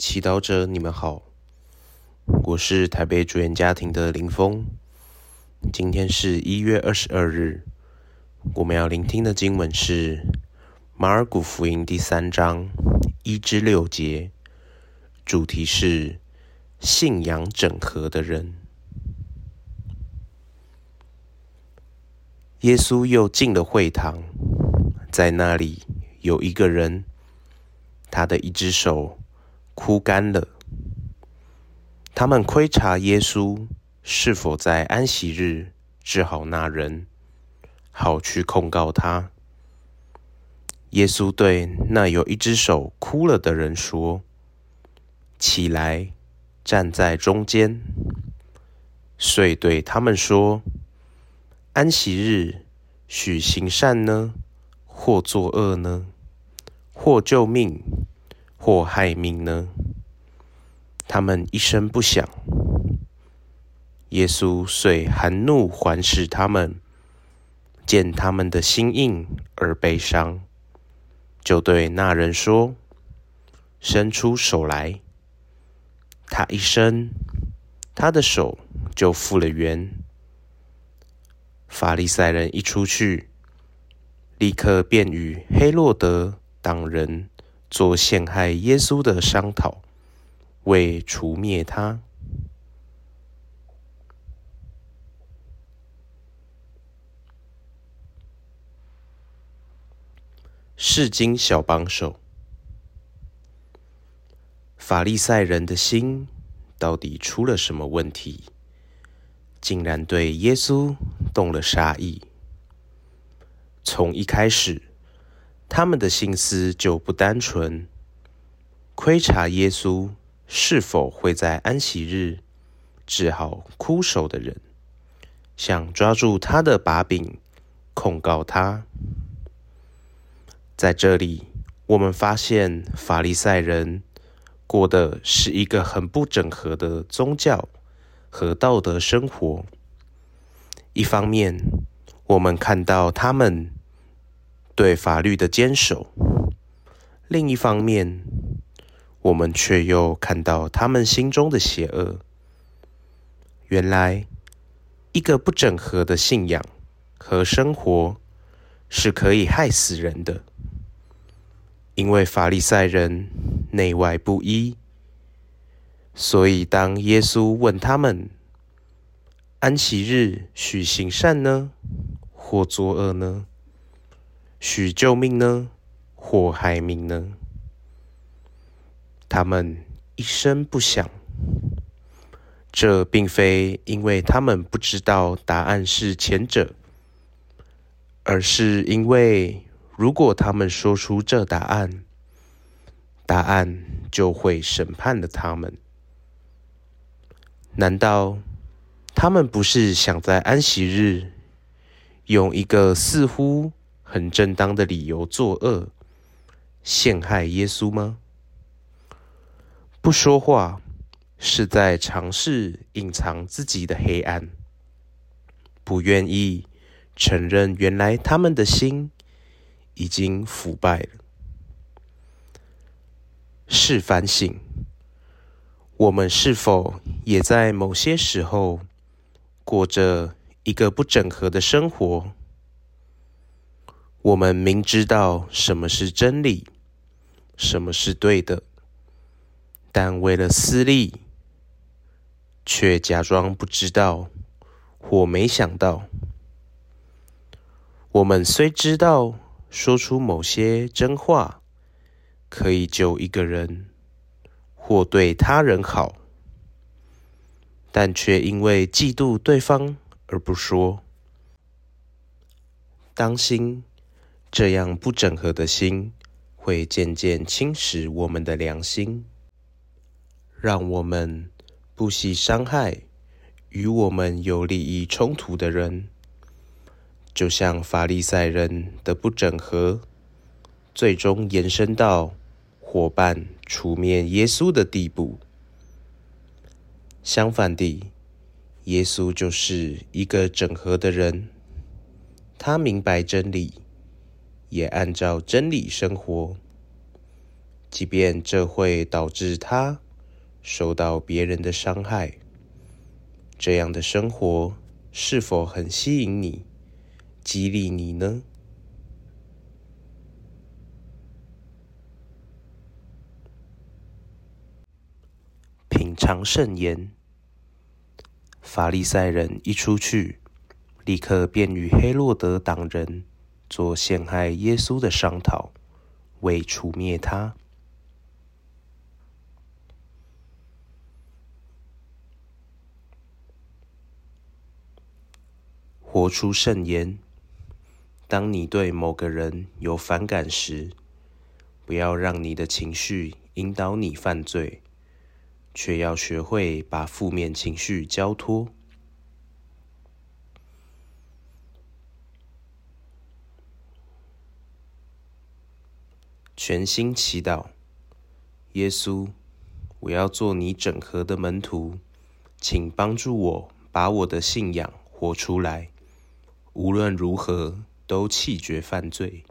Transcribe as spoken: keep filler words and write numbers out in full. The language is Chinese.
祈祷者，你们好，我是台北主演家庭的林峰。今天是一月二十二日，我们要聆听的经文是马尔谷福音第三章一至六节，主题是信仰整合的人。耶稣又进了会堂，在那里有一个人，他的一只手枯干了。他们窥察耶稣是否在安息日治好那人，好去控告他。耶稣对那有一只手枯了的人说：“起来，站在中间。”遂对他们说：“安息日许行善呢，或作恶呢？或救命，或害命呢？”他们一声不响。耶稣遂含怒环视他们，见他们的心硬而悲伤，就对那人说：“伸出手来。”他一伸，他的手就复了原。法利赛人一出去，立刻便与黑落德党人做陷害耶稣的商讨，为除灭他。释经小帮手，法利赛人的心到底出了什么问题，竟然对耶稣动了杀意？从一开始，他们的心思就不单纯，窥察耶稣是否会在安息日治好枯手的人，想抓住他的把柄，控告他。在这里，我们发现法利赛人过的是一个很不整合的宗教和道德生活。一方面，我们看到他们对法律的坚守；另一方面，我们却又看到他们心中的邪恶。原来，一个不整合的信仰和生活是可以害死人的。因为法利赛人内外不一，所以当耶稣问他们：安息日许行善呢，或作恶呢？许救命呢，或害命呢？他们一声不响。这并非因为他们不知道答案是前者，而是因为如果他们说出这答案，答案就会审判了他们。难道他们不是想在安息日用一个似乎很正当的理由作恶，陷害耶稣吗？不说话是在尝试隐藏自己的黑暗，不愿意承认原来他们的心已经腐败了。是反省，我们是否也在某些时候过着一个不整合的生活？我们明知道什么是真理，什么是对的，但为了私利，却假装不知道或没想到。我们虽知道说出某些真话可以救一个人或对他人好，但却因为嫉妒对方而不说。当心，这样不整合的心会渐渐侵蚀我们的良心，让我们不惜伤害与我们有利益冲突的人。就像法利赛人的不整合，最终延伸到伙伴除灭耶稣的地步。相反地，耶稣就是一个整合的人，他明白真理，也按照真理生活， 即便这会导致他受到别人的伤害。这样的生活是否很吸引你、激励你呢？品尝圣言。法利赛人一出去，立刻便与黑落德党人做陷害耶稣的商讨，为除灭他。活出圣言。当你对某个人有反感时，不要让你的情绪引导你犯罪，却要学会把负面情绪交托。全心祈祷。耶稣，我要做你整合的门徒，请帮助我把我的信仰活出来，无论如何都弃绝犯罪。